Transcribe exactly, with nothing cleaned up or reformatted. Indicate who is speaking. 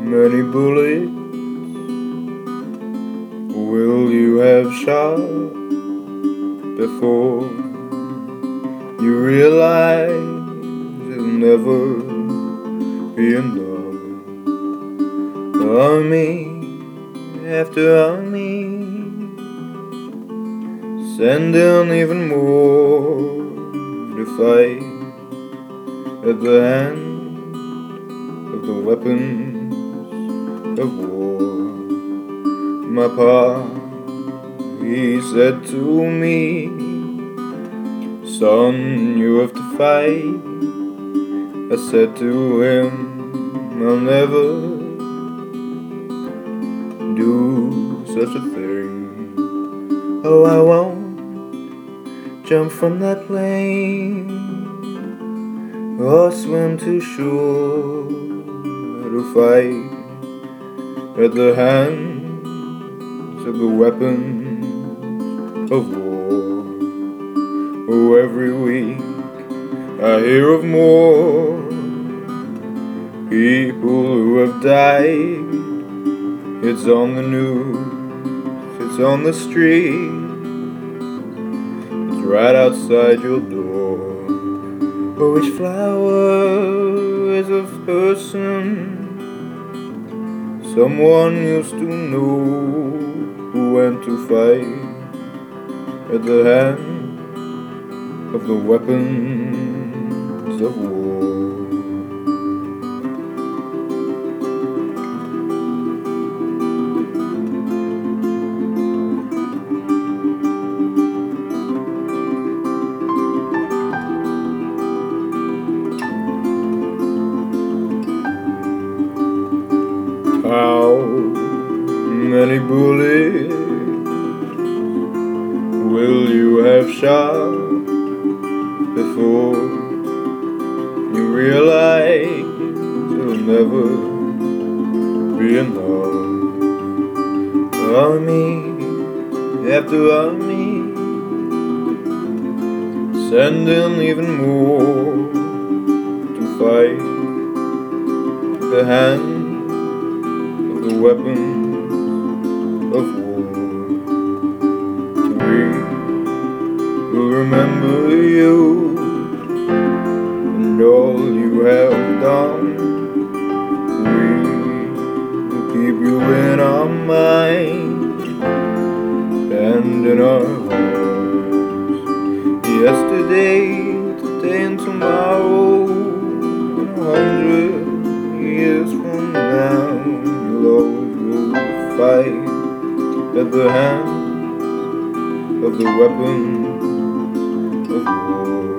Speaker 1: many bullets will you have shot before you realize it'll never be enough? Army after army, sending even more to fight at the hand of the weapons of war. My pa, he said to me, son, you have to fight. I said to him, I'll never do such a thing. Oh, I won't jump from that plane or swim to shore to fight at the hands of the weapons of war. Oh, every week I hear of more people who have died. It's on the news, it's on the street, it's right outside your door. Oh, each flower is a person someone used to know, who went to fight at the hand of the weapons of war. How many bullets will you have shot before you realize it'll never be enough? Army after army, sending even more to fight the hand the weapons of war. We will remember you and all you have done. We will keep you in our minds and in our hearts. Yesterday, today and tomorrow, and a hundred years from now, Lord will fight at the hand of the weapons of war.